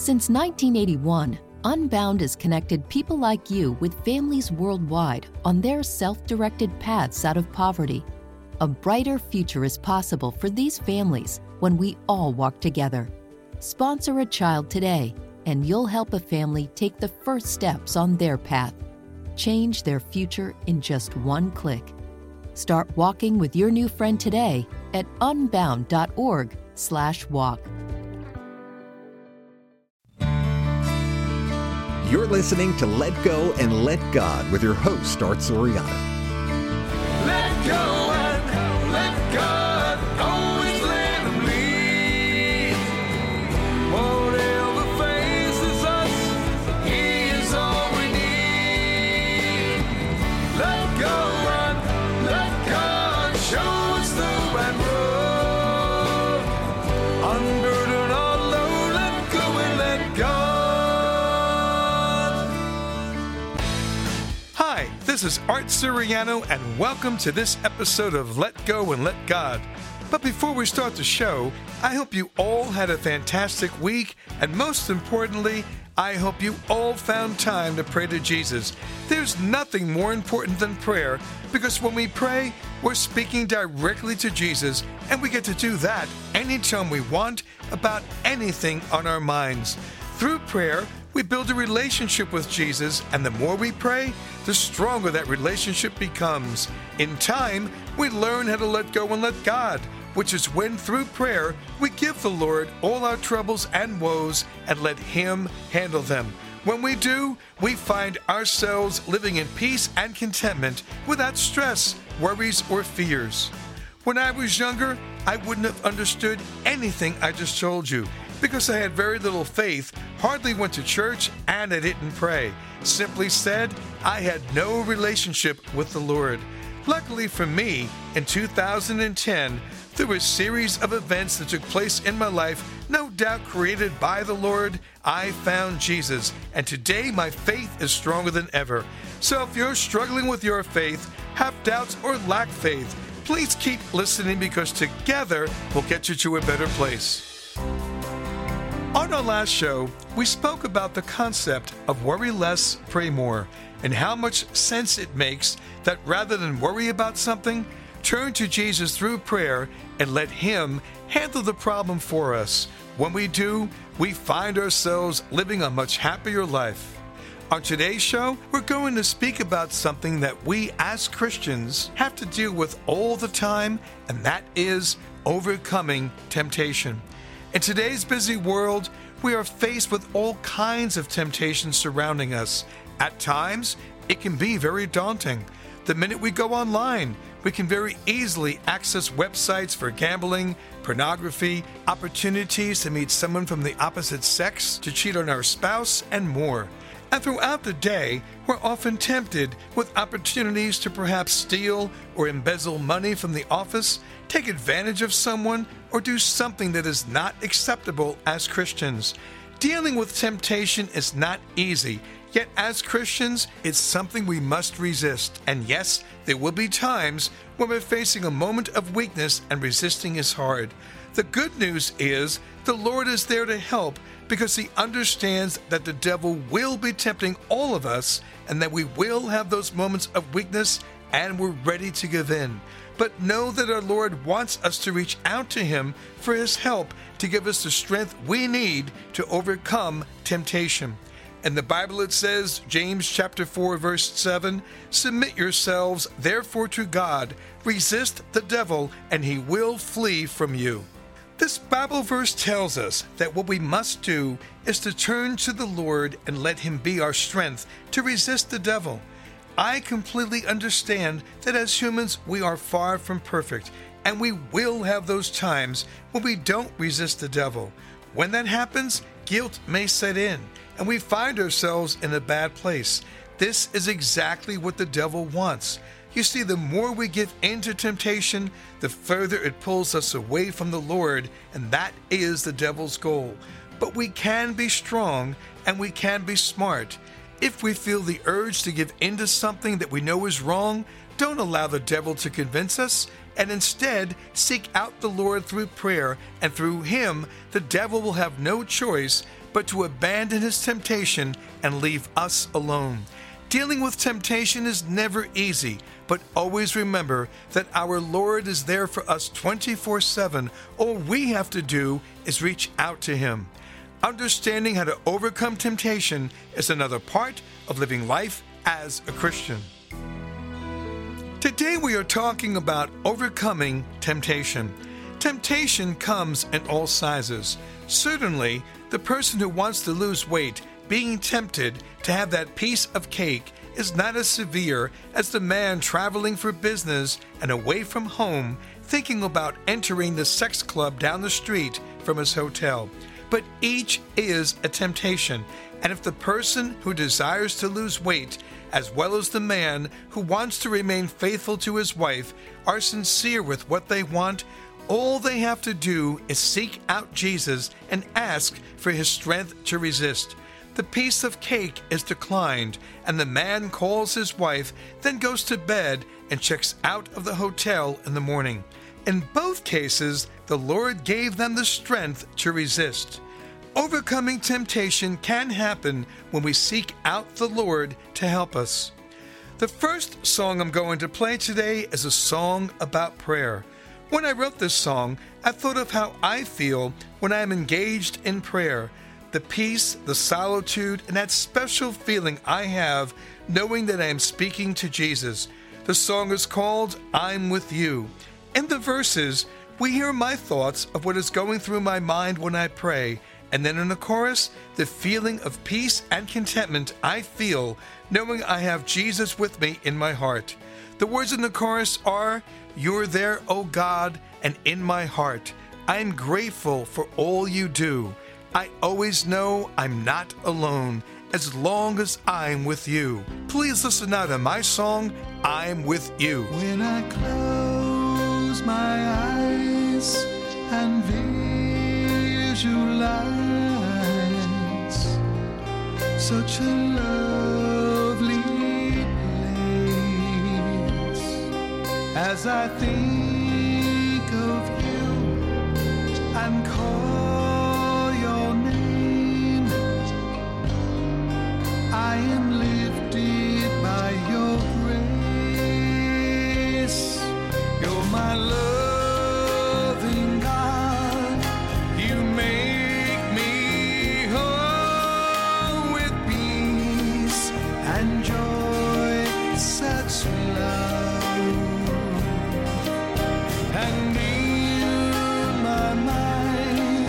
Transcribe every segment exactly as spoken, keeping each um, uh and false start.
Since nineteen eighty-one, Unbound has connected people like you with families worldwide on their self-directed paths out of poverty. A brighter future is possible for these families when we all walk together. Sponsor a child today, and you'll help a family take the first steps on their path. Change their future in just one click. Start walking with your new friend today at unbound.org slash walk. You're listening to Let Go and Let God with your host, Art Soriano. Let go and let God, always let Him lead. Whatever faces us, He is all we need. Let go and let God show us the right road. Unburden our load, let go and let God. Hi, this is Art Soriano, and welcome to this episode of Let Go and Let God. But before we start the show, I hope you all had a fantastic week, and most importantly, I hope you all found time to pray to Jesus. There's nothing more important than prayer, because when we pray, we're speaking directly to Jesus, and we get to do that anytime we want about anything on our minds. Through prayer, we build a relationship with Jesus, and the more we pray, the stronger that relationship becomes. In time, we learn how to let go and let God, which is when, through prayer, we give the Lord all our troubles and woes and let Him handle them. When we do, we find ourselves living in peace and contentment without stress, worries, or fears. When I was younger, I wouldn't have understood anything I just told you, because I had very little faith, hardly went to church, and I didn't pray. Simply said, I had no relationship with the Lord. Luckily for me, in two thousand ten, through a series of events that took place in my life, no doubt created by the Lord, I found Jesus. And today my faith is stronger than ever. So if you're struggling with your faith, have doubts, or lack faith, please keep listening, because together we'll get you to a better place. On our last show, we spoke about the concept of worry less, pray more, and how much sense it makes that rather than worry about something, turn to Jesus through prayer and let Him handle the problem for us. When we do, we find ourselves living a much happier life. On today's show, we're going to speak about something that we as Christians have to deal with all the time, and that is overcoming temptation. In today's busy world, we are faced with all kinds of temptations surrounding us. At times, it can be very daunting. The minute we go online, we can very easily access websites for gambling, pornography, opportunities to meet someone from the opposite sex, to cheat on our spouse, and more. And throughout the day, we're often tempted with opportunities to perhaps steal or embezzle money from the office, take advantage of someone, or do something that is not acceptable as Christians. Dealing with temptation is not easy, yet as Christians, it's something we must resist. And yes, there will be times when we're facing a moment of weakness and resisting is hard. The good news is the Lord is there to help, because He understands that the devil will be tempting all of us, and that we will have those moments of weakness, and we're ready to give in. But know that our Lord wants us to reach out to Him for His help, to give us the strength we need to overcome temptation. In the Bible it says, James chapter four, verse seven, "Submit yourselves therefore to God, resist the devil, and he will flee from you." This Bible verse tells us that what we must do is to turn to the Lord and let Him be our strength to resist the devil. I completely understand that as humans we are far from perfect, and we will have those times when we don't resist the devil. When that happens, guilt may set in, and we find ourselves in a bad place. This is exactly what the devil wants. You see, the more we give in to temptation, the further it pulls us away from the Lord, and that is the devil's goal. But we can be strong, and we can be smart. If we feel the urge to give in to something that we know is wrong, don't allow the devil to convince us. and instead seek out the Lord through prayer, and through him the devil will have no choice but to abandon his temptation and leave us alone. Dealing with temptation is never easy, but always remember that our Lord is there for us twenty-four seven. All we have to do is reach out to him. Understanding how to overcome temptation is another part of living life as a Christian. Today we are talking about overcoming temptation. Temptation comes in all sizes. Certainly, the person who wants to lose weight being tempted to have that piece of cake is not as severe as the man traveling for business and away from home thinking about entering the sex club down the street from his hotel. But each is a temptation, and if the person who desires to lose weight, as well as the man who wants to remain faithful to his wife, are sincere with what they want, all they have to do is seek out Jesus and ask for his strength to resist. The piece of cake is declined, and the man calls his wife, then goes to bed and checks out of the hotel in the morning. In both cases, the Lord gave them the strength to resist. Overcoming temptation can happen when we seek out the Lord to help us. The first song I'm going to play today is a song about prayer. When I wrote this song, I thought of how I feel when I am engaged in prayer. The peace, the solitude, and that special feeling I have knowing that I am speaking to Jesus. The song is called I'm With You. In the verses, we hear my thoughts of what is going through my mind when I pray, and then in the chorus, the feeling of peace and contentment I feel knowing I have Jesus with me in my heart. The words in the chorus are, "You're there, O God, and in my heart. I'm grateful for all you do. I always know I'm not alone as long as I'm with you." Please listen now to my song, I'm With You. When I close my eyes and visualize such a lovely place, as I think of you and call your name, I am lifted by your grace. You're my loving God. You make me whole with peace and joy, such love. And in my mind,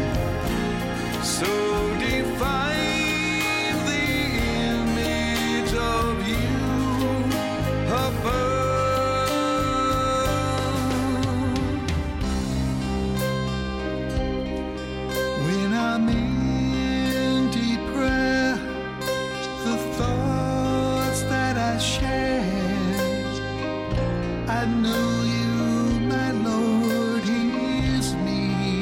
so divine, the image of you above. When I'm in deep prayer, the thoughts that I share, I know you, my Lord, hears me,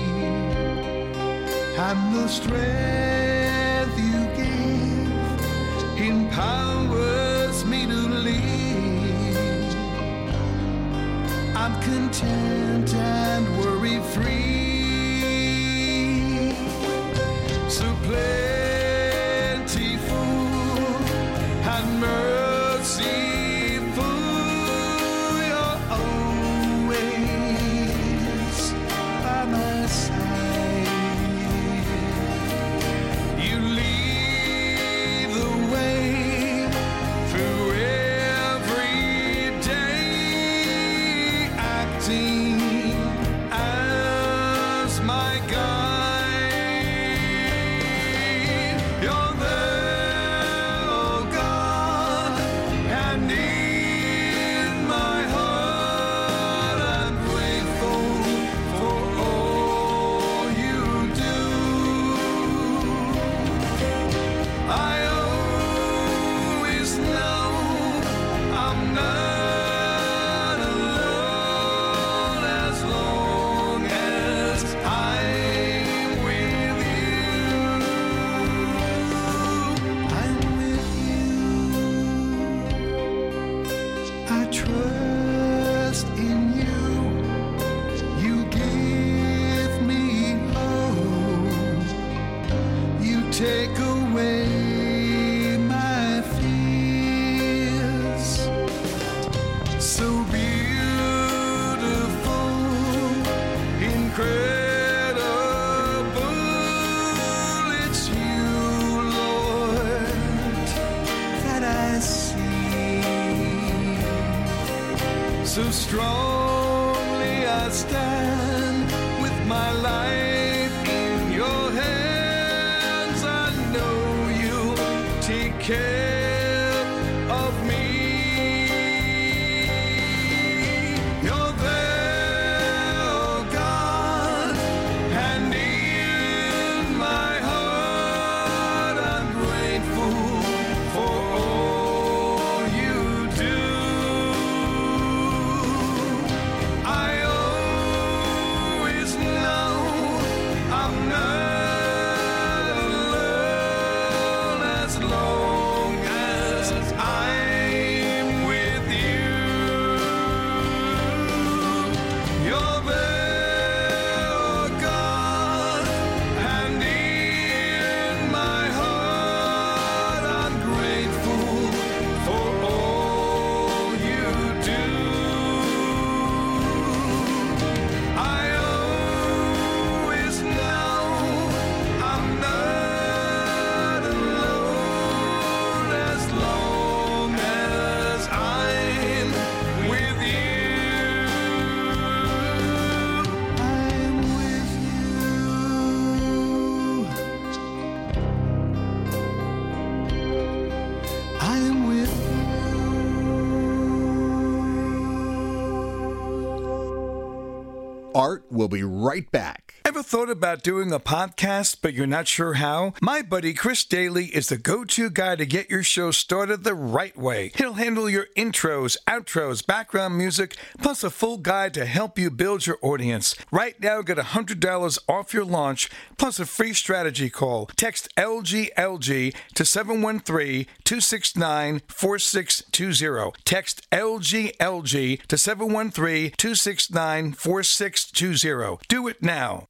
and the strength you give empowers me to live. I'm content and worry-free. So plentiful and merciful, you're always by my side. You lead the way through every day, acting out take away my fears. So beautiful, incredible, it's you, Lord, that I see. So strongly I stand with my life in your hands. I know you'll take care of me. You're there, oh God, and in my heart I'm grateful for all you do. I always know I'm not alone as long as I'm with you. You're there, oh God, and in my heart I'm grateful for all you do. I always know I'm not alone as long as I'm with you. I'm with you. I'm with Art will be right back. Ever thought about doing a podcast, but you're not sure how? My buddy Chris Daly is the go-to guy to get your show started the right way. He'll handle your intros, outros, background music, plus a full guide to help you build your audience. Right now, get one hundred dollars off your launch, plus a free strategy call. Text L G L G to seven one three, two six nine, four six two zero. Text L G L G to seven one three, two six nine, four six two zero. Do it now.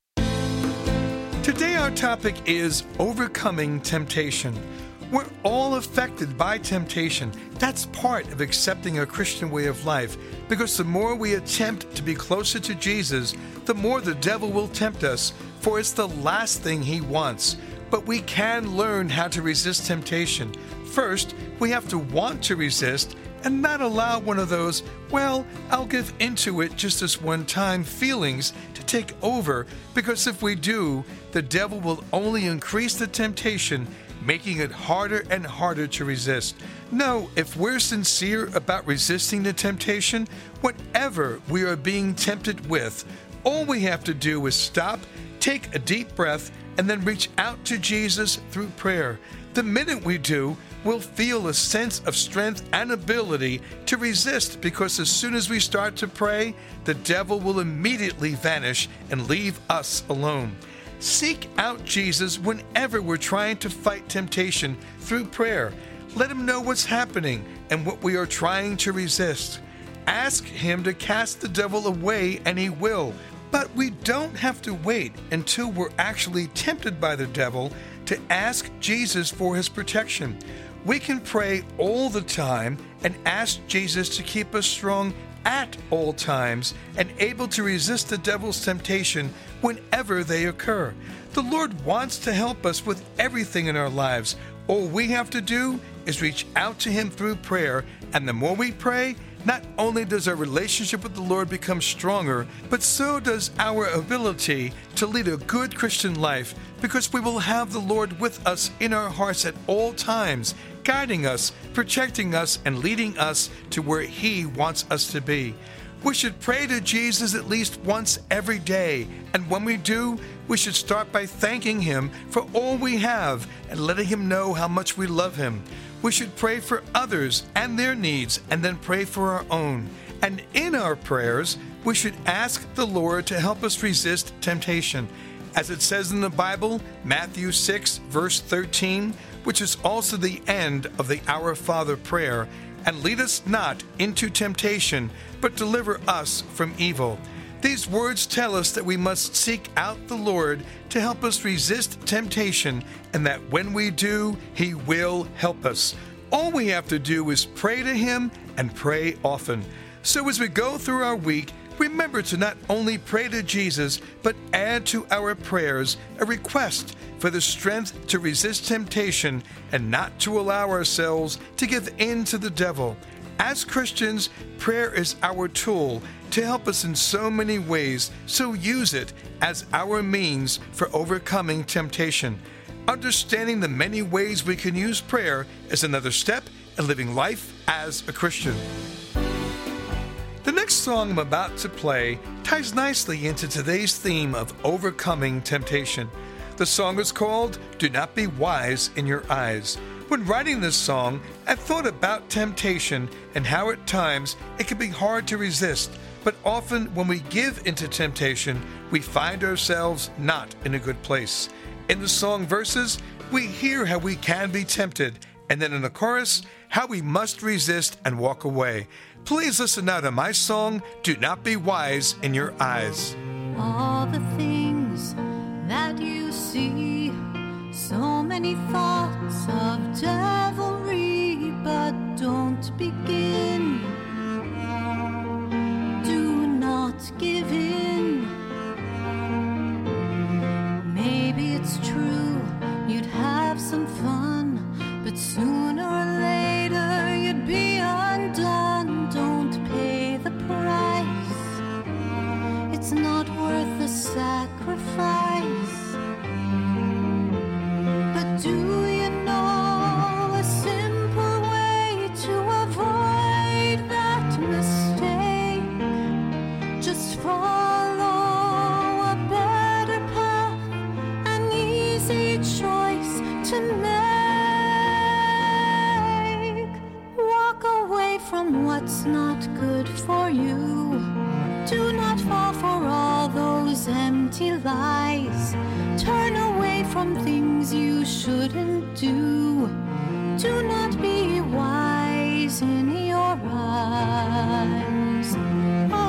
Today our topic is overcoming temptation. We're all affected by temptation. That's part of accepting a Christian way of life, because the more we attempt to be closer to Jesus, the more the devil will tempt us, for it's the last thing he wants. But we can learn how to resist temptation. First, we have to want to resist and not allow one of those, well, I'll give into it just this one time feelings to take over, because if we do, the devil will only increase the temptation, making it harder and harder to resist. No, if we're sincere about resisting the temptation, whatever we are being tempted with, all we have to do is stop, take a deep breath, and then reach out to Jesus through prayer. The minute we do, we'll feel a sense of strength and ability to resist, because as soon as we start to pray, the devil will immediately vanish and leave us alone. Seek out Jesus whenever we're trying to fight temptation through prayer. Let him know what's happening and what we are trying to resist. Ask him to cast the devil away, and he will. But we don't have to wait until we're actually tempted by the devil to ask Jesus for his protection. We can pray all the time and ask Jesus to keep us strong at all times and able to resist the devil's temptation whenever they occur. The Lord wants to help us with everything in our lives. All we have to do is reach out to him through prayer, and the more we pray, not only does our relationship with the Lord become stronger, but so does our ability to lead a good Christian life, because we will have the Lord with us in our hearts at all times, guiding us, protecting us, and leading us to where he wants us to be. We should pray to Jesus at least once every day, and when we do, we should start by thanking him for all we have and letting him know how much we love him. We should pray for others and their needs, and then pray for our own. And in our prayers, we should ask the Lord to help us resist temptation. As it says in the Bible, Matthew six, verse thirteen, which is also the end of the Our Father prayer, and lead us not into temptation, but deliver us from evil. These words tell us that we must seek out the Lord to help us resist temptation, and that when we do, He will help us. All we have to do is pray to Him and pray often. So as we go through our week, remember to not only pray to Jesus, but add to our prayers a request for the strength to resist temptation and not to allow ourselves to give in to the devil. As Christians, prayer is our tool to help us in so many ways, so use it as our means for overcoming temptation. Understanding the many ways we can use prayer is another step in living life as a Christian. The next song I'm about to play ties nicely into today's theme of overcoming temptation. The song is called "Do Not Be Wise in Your Eyes." When writing this song, I thought about temptation and how at times it can be hard to resist, but often when we give into temptation, we find ourselves not in a good place. In the song verses, we hear how we can be tempted, and then in the chorus, how we must resist and walk away. Please listen now to my song, "Do Not Be Wise in Your Eyes." All the things that you see, so many thoughts of devilry, but don't begin. Do not give in. Maybe it's true you'd have some fun, but sooner or later you'd be undone. Don't pay the price. It's not worth the sacrifice. But do you know a simple way to avoid that mistake? Just follow a better path, an easy choice to make. Walk away from what's not good for you. Do not fall for all those empty lies. Turn away from things you shouldn't do. Do not be wise in your eyes. Ah,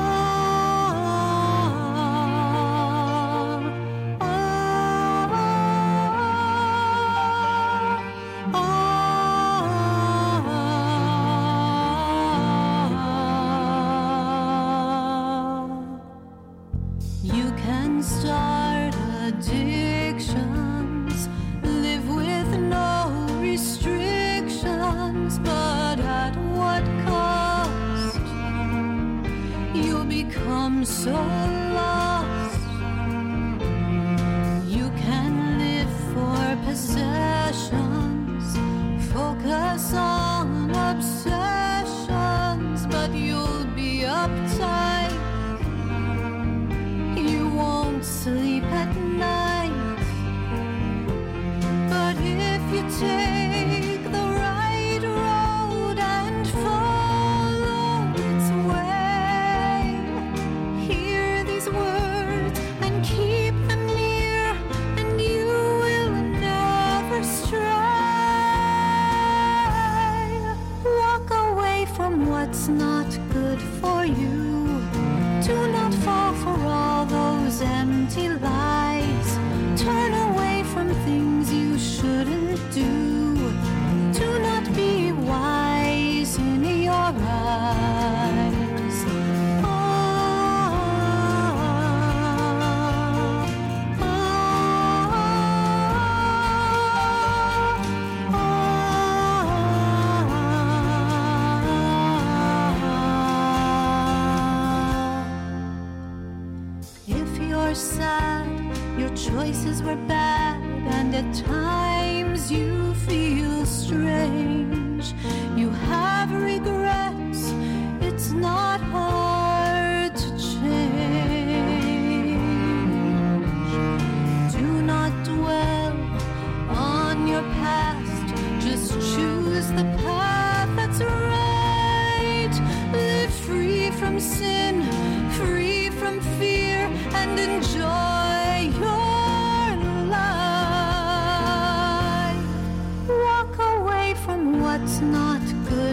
ah, ah, ah. You can start addictions, live with no restrictions, but at what cost? You'll become so lost. You can live for possessions, focus on obsessions, but you'll be uptight. You won't sleep at night. But if you take the right road and follow its way, hear these words and keep them near, and you will never stray. Walk away from what's not good for you. Do not fall for all those empty lies. Turn away from things you shouldn't do. Do not be wise in your eyes. Ah, ah, ah. If you're sad, your choices were bad, and at times you feel strange. You have regrets, it's not hard to change. Do not dwell on your past, just choose the path that's right. Live free from sin, free from fear, and enjoy your life. Walk away from what's not good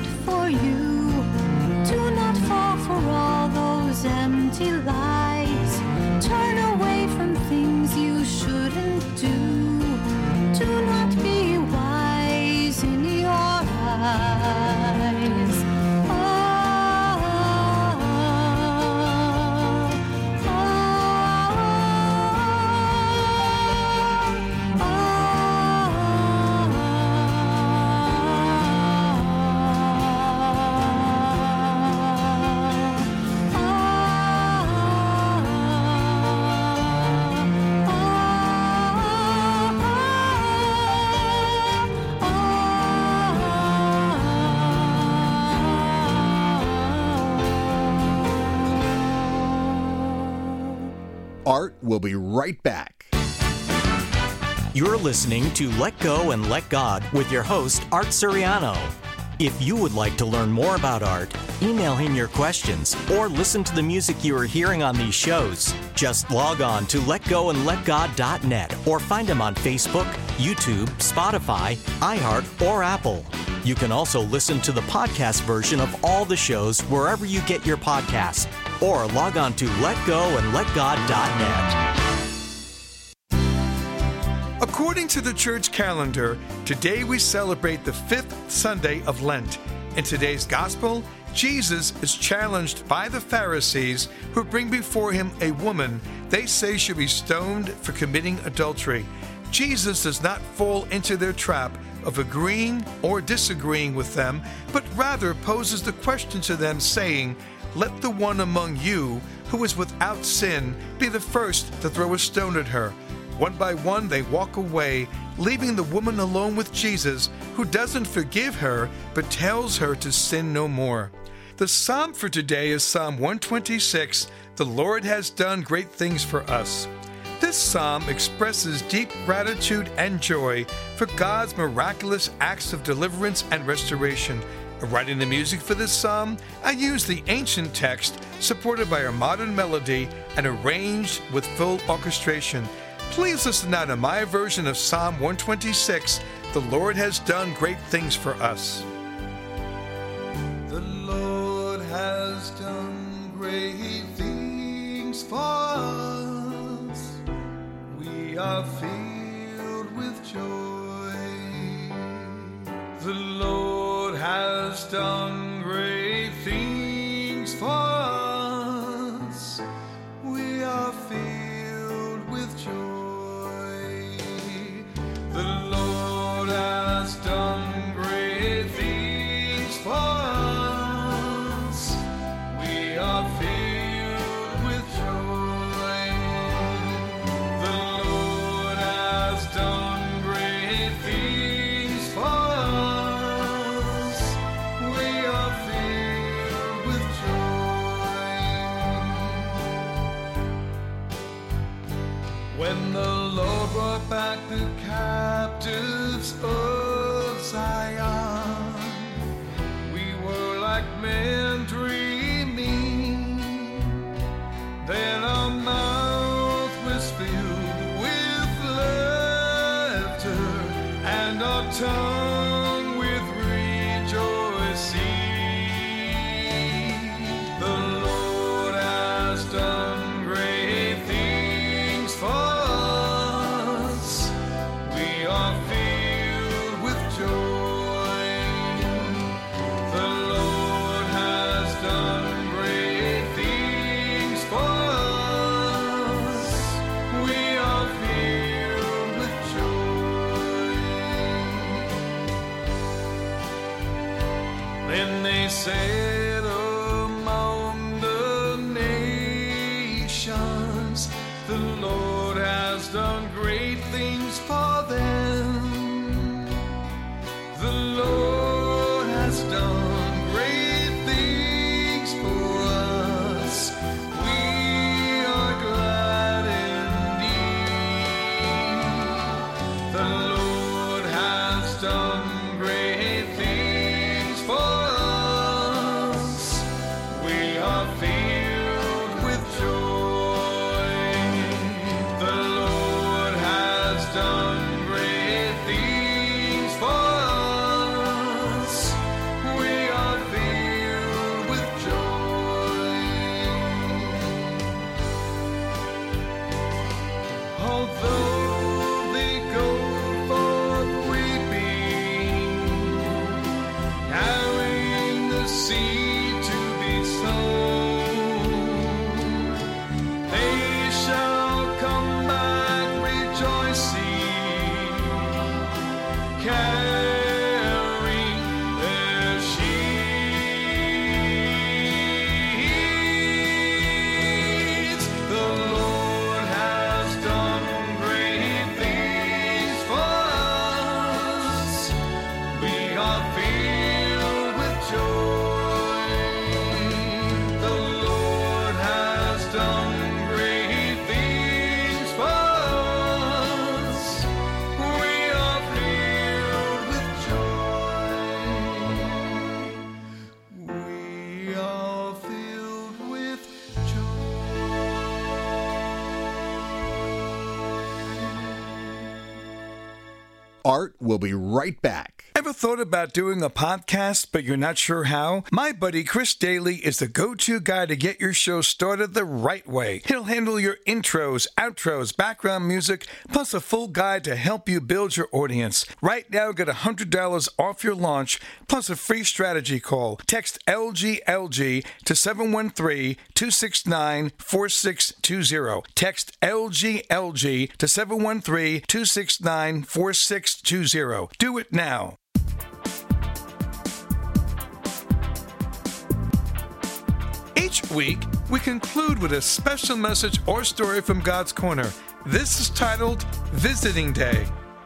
Art will be right back. You're listening to Let Go and Let God with your host, Art Suriano. If you would like to learn more about Art, email him your questions, or listen to the music you are hearing on these shows, just log on to let go and let god dot net or find him on Facebook, YouTube, Spotify, iHeart, or Apple. You can also listen to the podcast version of all the shows wherever you get your podcasts, or log on to let go and let god dot net. According to the church calendar, today we celebrate the fifth Sunday of Lent. In today's gospel, Jesus is challenged by the Pharisees who bring before him a woman they say should be stoned for committing adultery. Jesus does not fall into their trap of agreeing or disagreeing with them, but rather poses the question to them, saying, "Let the one among you who is without sin be the first to throw a stone at her." One by one, they walk away, leaving the woman alone with Jesus, who doesn't forgive her, but tells her to sin no more. The psalm for today is Psalm one twenty-six, "The Lord has done great things for us." This psalm expresses deep gratitude and joy for God's miraculous acts of deliverance and restoration. In writing the music for this psalm, I used the ancient text, supported by a modern melody, and arranged with full orchestration. Please listen now to my version of Psalm one twenty-six, "The Lord has done great things for us." The Lord has done great things for us. We are filled with joy. The Lord has done great things for us. We are filled with joy. The Lord has done great things for us. We are filled with joy. The Lord has done great things for us. We are filled with joy. When the Lord brought back the captives of Zion, we were like men dreaming. Then our mouth was filled with laughter, and our tongue with rejoicing. The Lord has done great things for us. We are filled with joy. The Lord has done great things for us. We are filled with joy. Then they said among the nations, the Lord has done great things for them. The Lord has done great things for us. We are glad indeed. The Lord has done great things for us. We are filled with joy. The Lord has done great things for us. We are filled with joy. Although they go forth weeping, carrying the seed to be sown, they shall come back rejoicing, carrying their sheaves. The Lord has done great things for us. We are filled with joy. The Lord has done great things Art will be right back. Ever thought about doing a podcast, but you're not sure how? My buddy Chris Daly is the go-to guy to get your show started the right way. He'll handle your intros, outros, background music, plus a full guide to help you build your audience. Right now, get one hundred dollars off your launch, plus a free strategy call. Text L G L G to seven one three, two six nine, four six two zero. Text L G L G to seven one three, two six nine, four six two zero. Do it now. Each week, we conclude with a special message or story from God's Corner. This is titled Visiting Day.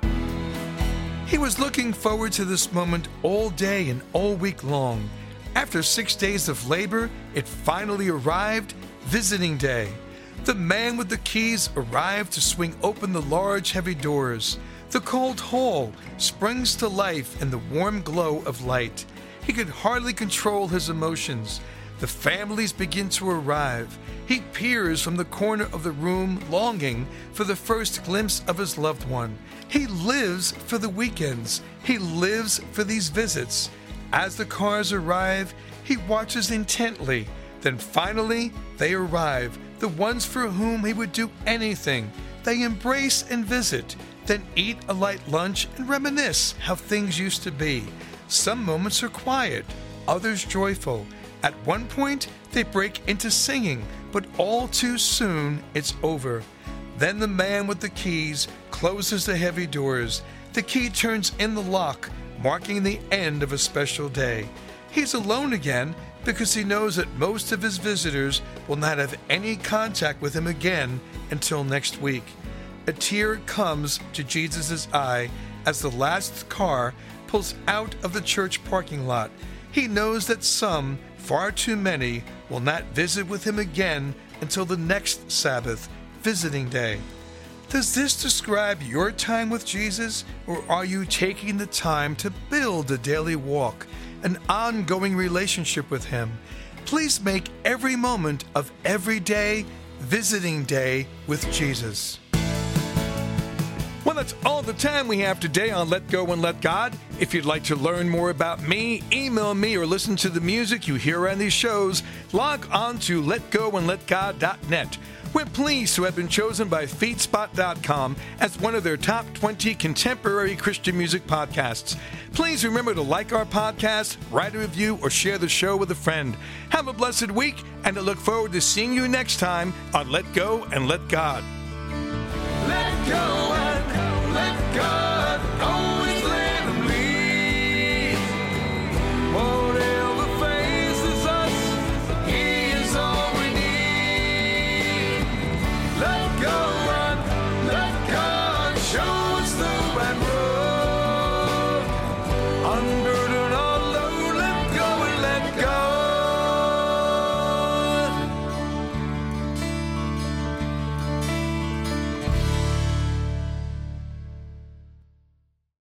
He was looking forward to this moment all day and all week long. After six days of labor, it finally arrived, Visiting Day. The man with the keys arrived to swing open the large, heavy doors. The cold hall springs to life in the warm glow of light. He could hardly control his emotions. The families begin to arrive. He peers from the corner of the room, longing for the first glimpse of his loved one. He lives for the weekends. He lives for these visits. As the cars arrive, he watches intently. Then finally, they arrive, the ones for whom he would do anything. They embrace and visit, then eat a light lunch and reminisce how things used to be. Some moments are quiet, others joyful. At one point, they break into singing, but all too soon, it's over. Then the man with the keys closes the heavy doors. The key turns in the lock, marking the end of a special day. He's alone again because he knows that most of his visitors will not have any contact with him again until next week. A tear comes to Jesus' eye as the last car pulls out of the church parking lot. He knows that some, far too many, will not visit with him again until the next Sabbath, Visiting Day. Does this describe your time with Jesus, or are you taking the time to build a daily walk, an ongoing relationship with Him? Please make every moment of every day Visiting Day with Jesus. Well, that's all the time we have today on Let Go and Let God. If you'd like to learn more about me, email me, or listen to the music you hear on these shows, log on to let go and let god dot net. We're pleased to have been chosen by feedspot dot com as one of their top twenty contemporary Christian music podcasts. Please remember to like our podcast, write a review, or share the show with a friend. Have a blessed week, and I look forward to seeing you next time on Let Go and Let God. Let go and let God.